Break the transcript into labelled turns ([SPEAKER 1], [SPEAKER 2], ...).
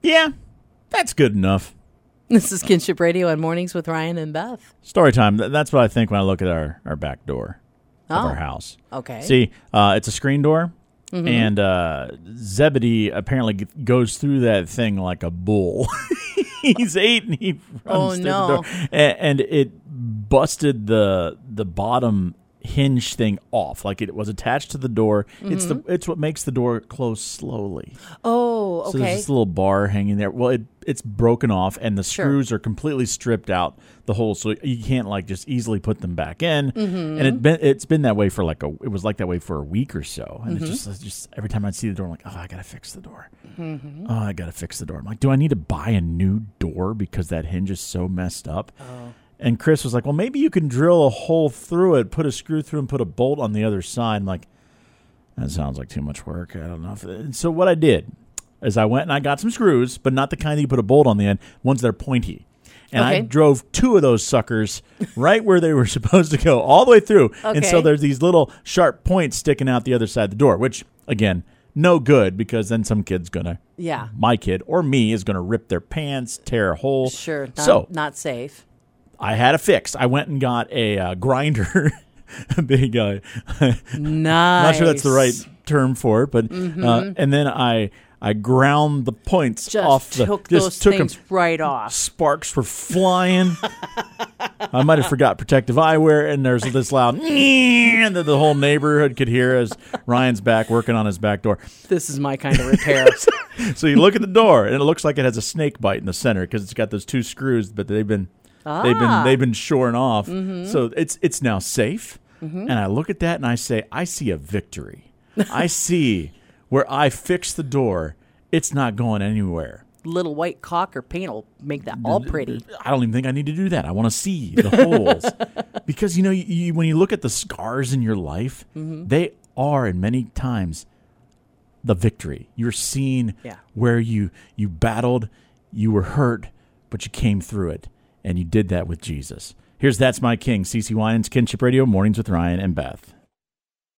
[SPEAKER 1] Yeah, that's good enough.
[SPEAKER 2] This is Kinship Radio on Mornings with Ryan and Beth.
[SPEAKER 1] Story time. That's what I think when I look at our back door of our house.
[SPEAKER 2] Okay.
[SPEAKER 1] See, it's a screen door, and Zebedee apparently goes through that thing like a bull. He's 8 and he runs through the door. And it busted the bottom hinge thing off, like it was attached to the door. It's what makes the door close slowly.
[SPEAKER 2] Oh, okay.
[SPEAKER 1] So there's this little bar hanging there. Well, it's broken off, and the screws are completely stripped out the hole, so you can't like just easily put them back in. And it's been that way for it was like that way for a week or so. And it's just every time I see the door, I'm like, oh, I gotta fix the door. Oh, I gotta fix the door. I'm like, do I need to buy a new door because that hinge is so messed up? Oh. And Chris was like, well, maybe you can drill a hole through it, put a screw through, and put a bolt on the other side. I'm like, that sounds like too much work. I don't know. And so what I did is I went and I got some screws, but not the kind that you put a bolt on the end, ones that are pointy. And I drove 2 of those suckers right where they were supposed to go, all the way through. Okay. And so there's these little sharp points sticking out the other side of the door, which, again, no good, because then some kid's going to, my kid or me, is going to rip their pants, tear a hole.
[SPEAKER 2] Sure, not safe.
[SPEAKER 1] I had a fix. I went and got a grinder, a big guy.
[SPEAKER 2] Nice.
[SPEAKER 1] I'm not sure that's the right term for it, but and then I ground the points off.
[SPEAKER 2] Took things right off.
[SPEAKER 1] Sparks were flying. I might have forgot protective eyewear, and there's this loud that the whole neighborhood could hear as Ryan's back working on his back door.
[SPEAKER 2] This is my kind of repair.
[SPEAKER 1] So you look at the door, and it looks like it has a snake bite in the center because it's got those 2 screws, but they've been shorn off. So it's now safe. And I look at that and I say, I see a victory. I see where I fix the door, it's not going anywhere.
[SPEAKER 2] Little white caulk or paint will make that all pretty.
[SPEAKER 1] I don't even think I need to do that. I want to see the holes. Because, when you look at the scars in your life, they are, in many times, the victory. You're seeing where you battled, you were hurt, but you came through it. And you did that with Jesus. Here's That's My King, CeCe Winans, Kinship Radio, Mornings with Ryan and Beth.